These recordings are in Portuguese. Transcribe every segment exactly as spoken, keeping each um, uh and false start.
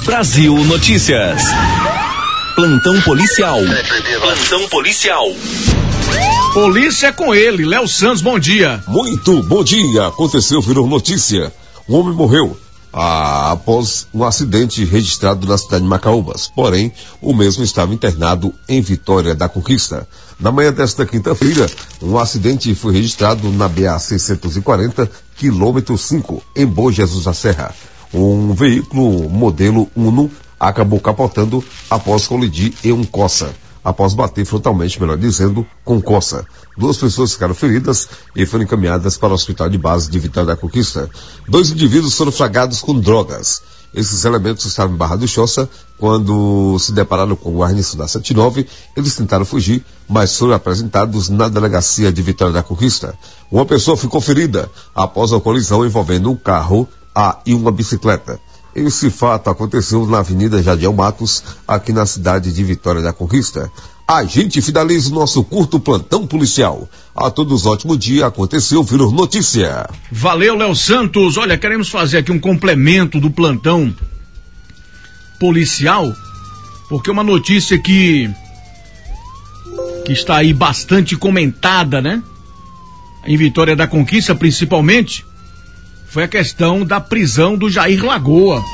Brasil Notícias. Plantão policial. Plantão policial. Polícia é com ele, Léo Santos, bom dia. Muito bom dia. Aconteceu, virou notícia. Um homem morreu ah, após um acidente registrado na cidade de Macaúbas. Porém, o mesmo estava internado em Vitória da Conquista. Na manhã desta quinta-feira, um acidente foi registrado na B A seiscentos e quarenta, quilômetro cinco, em Bom Jesus da Serra. Um veículo modelo Uno acabou capotando após colidir em um Corsa. Após bater frontalmente, melhor dizendo, com Corsa. Duas pessoas ficaram feridas e foram encaminhadas para o hospital de base de Vitória da Conquista. Dois indivíduos foram flagrados com drogas. Esses elementos estavam em Barra do Choça. Quando se depararam com o guarnição da setenta e nove, eles tentaram fugir, mas foram apresentados na delegacia de Vitória da Conquista. Uma pessoa ficou ferida após a colisão envolvendo um carro a, e uma bicicleta. Esse fato aconteceu na Avenida Jadiel Matos, aqui na cidade de Vitória da Conquista. A gente finaliza o nosso curto plantão policial. A todos ótimo dia, aconteceu, virou notícia. Valeu, Léo Santos. Olha, queremos fazer aqui um complemento do plantão policial, porque uma notícia que, que está aí bastante comentada, né? Em Vitória da Conquista, principalmente, foi a questão da prisão do Jair Lagoa.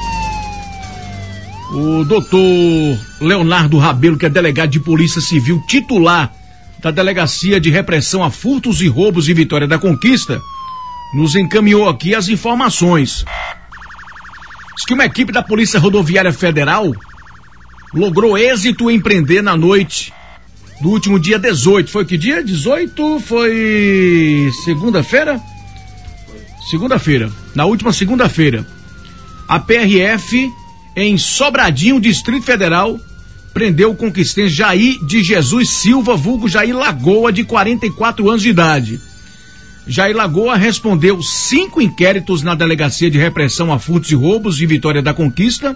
O doutor Leonardo Rabelo, que é delegado de Polícia Civil titular da Delegacia de Repressão a Furtos e Roubos de Vitória da Conquista, nos encaminhou aqui as informações. Diz que uma equipe da Polícia Rodoviária Federal logrou êxito em prender na noite do último dia dezoito. Foi que dia? dezoito? Foi segunda-feira? Segunda-feira, na última segunda-feira, a P R F em Sobradinho, Distrito Federal, prendeu o conquistense Jair de Jesus Silva, vulgo Jair Lagoa, de quarenta e quatro anos de idade. Jair Lagoa respondeu cinco inquéritos na Delegacia de Repressão a Furtos e Roubos de Vitória da Conquista,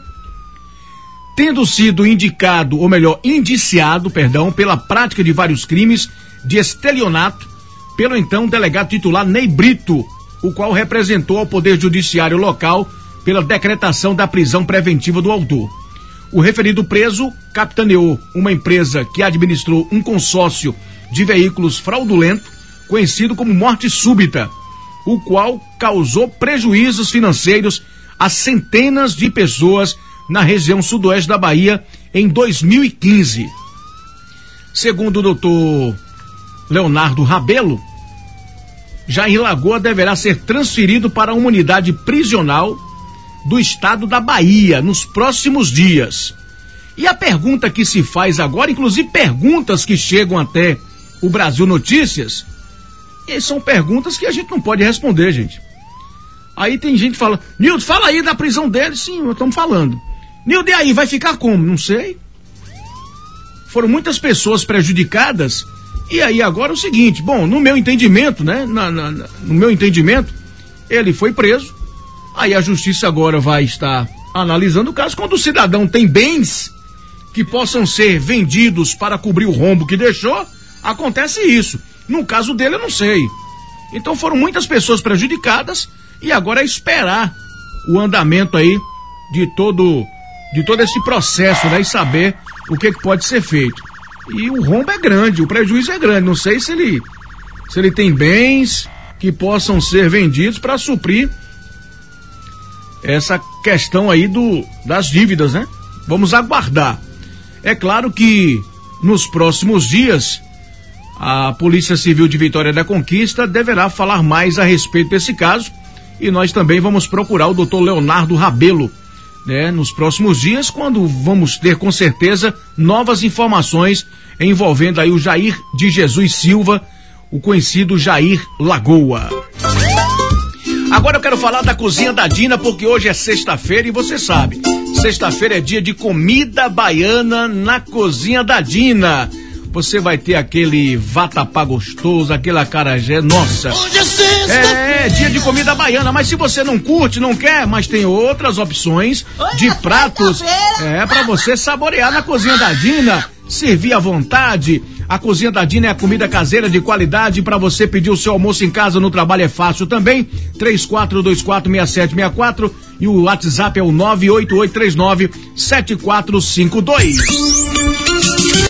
tendo sido indicado, ou melhor, indiciado, perdão, pela prática de vários crimes de estelionato pelo então delegado titular Ney Brito, o qual representou ao Poder Judiciário local pela decretação da prisão preventiva do autor. O referido preso capitaneou uma empresa que administrou um consórcio de veículos fraudulento, conhecido como Morte Súbita, o qual causou prejuízos financeiros a centenas de pessoas na região sudoeste da Bahia em dois mil e quinze. Segundo o doutor Leonardo Rabelo, Jair Lagoa deverá ser transferido para uma unidade prisional do estado da Bahia nos próximos dias. E a pergunta que se faz agora, inclusive perguntas que chegam até o Brasil Notícias, e são perguntas que a gente não pode responder, gente. Aí tem gente que fala, Nildo, fala aí da prisão dele. Sim, estamos falando. Nildo, e aí, vai ficar como? Não sei. Foram muitas pessoas prejudicadas. E aí agora é o seguinte, bom, no meu entendimento, né, na, na, no meu entendimento, ele foi preso, aí a justiça agora vai estar analisando o caso. Quando o cidadão tem bens que possam ser vendidos para cobrir o rombo que deixou, acontece isso. No caso dele eu não sei. Então foram muitas pessoas prejudicadas e agora é esperar o andamento aí de todo, de todo esse processo, né, e saber o que, que pode ser feito. E o rombo é grande, o prejuízo é grande. Não sei se ele, se ele tem bens que possam ser vendidos para suprir essa questão aí do, das dívidas, né? Vamos aguardar. É claro que nos próximos dias a Polícia Civil de Vitória da Conquista deverá falar mais a respeito desse caso e nós também vamos procurar o doutor Leonardo Rabelo, né, nos próximos dias, quando vamos ter com certeza novas informações envolvendo aí o Jair de Jesus Silva, o conhecido Jair Lagoa. Agora eu quero falar da Cozinha da Dina, porque hoje é sexta-feira e você sabe, sexta-feira é dia de comida baiana na Cozinha da Dina. Você vai ter aquele vatapá gostoso, aquele acarajé, nossa. É, é dia de comida baiana, mas se você não curte, não quer, mas tem outras opções de pratos, é, para você saborear na Cozinha da Dina, servir à vontade. A Cozinha da Dina é a comida caseira de qualidade. Para você pedir o seu almoço em casa, no trabalho é fácil também. três quatro dois quatro, seis sete seis quatro e o WhatsApp é o nove oito oito três nove sete quatro cinco dois.